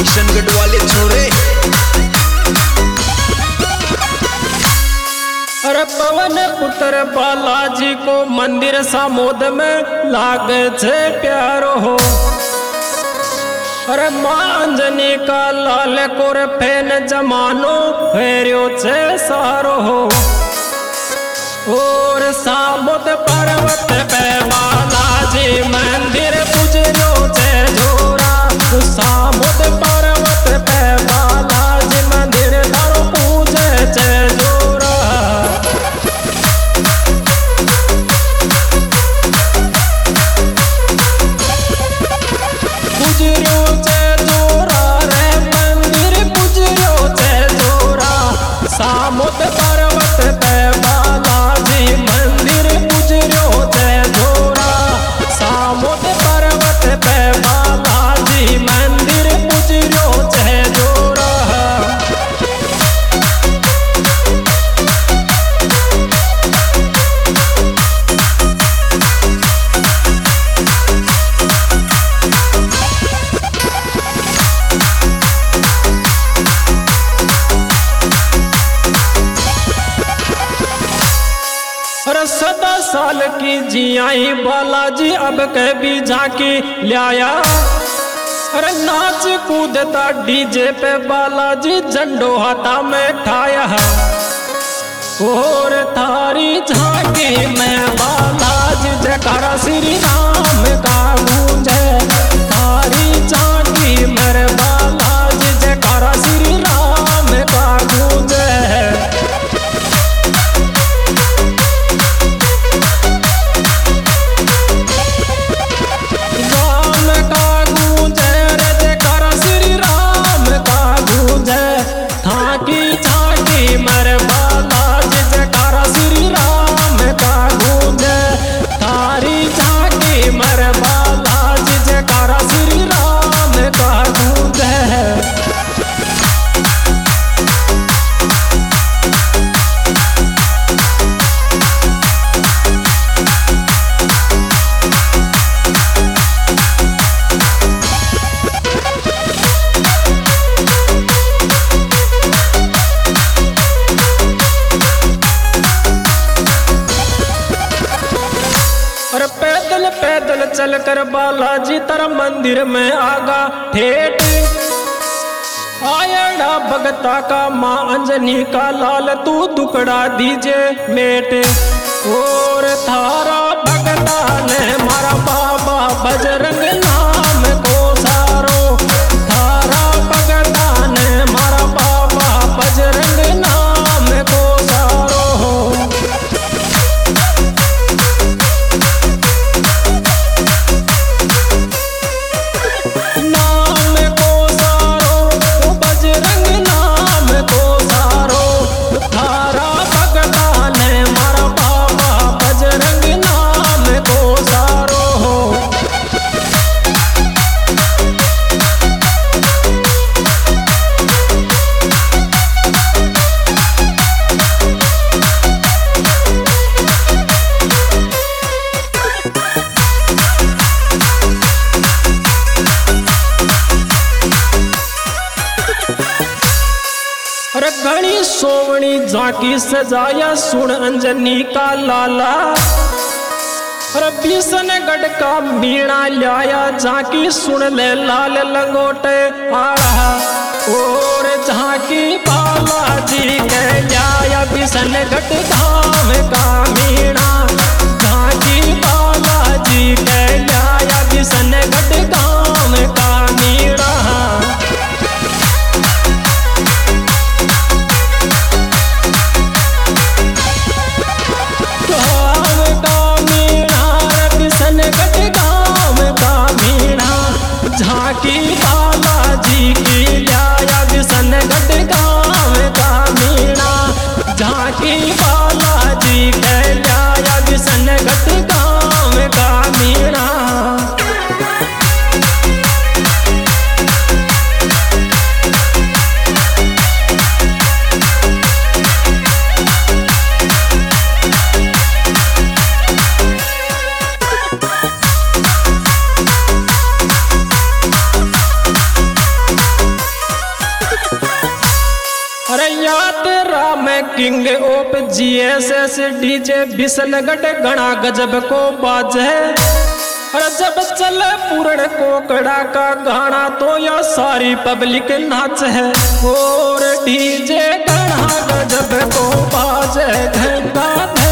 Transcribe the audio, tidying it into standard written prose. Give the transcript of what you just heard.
किशनगढ़ वाले छोरे। अरे पवन पुत्र बालाजी को मंदिर सामोद में लागे छे प्यारो हो। अरे मां अंजनी का लाल कोर फेन जमानो फेरियो छे सारो हो। और सामुद पर्वत पे बालाजी मंदिर पूजनो छे जोरा। सामुद पर्वत पे बालाजी मंदिर तारो पूजे छे जोरा। पूजरो छे जोरा रे मंदिर पूजरो छे जोरा। सामुद पर्वत पे बालाजी मंदिर पूजरो छे जोरा। सामुद पर्वत पे बालाजी मंदिर पूजरो छे जोरा। अरे सदा साल की जियाई बालाजी अब के भी झांकी लाया। अरे नाच कूदता डीजे पे बालाजी झंडो हाथा में ठाया। और थारी झांकी में बालाजी जयकारा श्री राम का गूंजे। थारी झांकी मेरे बालाजी जयकारा श्री राम का गूंजे। पैदल पैदल चलकर बालाजी तेरा मंदिर में आगा ठेठ। आयड़ा भगता का मां अंजनी का लाल तू दुकड़ा दीजे मेट। और थारा भगता ने मारा बाबा बजरंग नाम को सारो। थारा भगता ने मारा बाबा बजरंग नाम को सारो। अरे घनी सोवनी झांकी सजाया सुन अंजनी का लाला। अरे बिशनगढ़ का मीणा लाया झांकी सुन ले लाल लंगोटे आड़ा। और झांकी बालाजी के लाया बिशनगढ़ धाम का मीणा। झांकी बालाजी के लाया बिशनगढ़ धाम का मीणा। झांकी बालाजी की लाया बिशनगढ़ गाँव का मीणा। झांकी बालाजी के लाया बिशनगढ़ गाँव का Meena. King of GSS DJ Bisangarh गणा गजब को बाजे। और जब चले पूर्ण कोकड़ा का गाना तो यह सारी पब्लिक नाच है। और डीजे गणा गजब को बाजे घंटा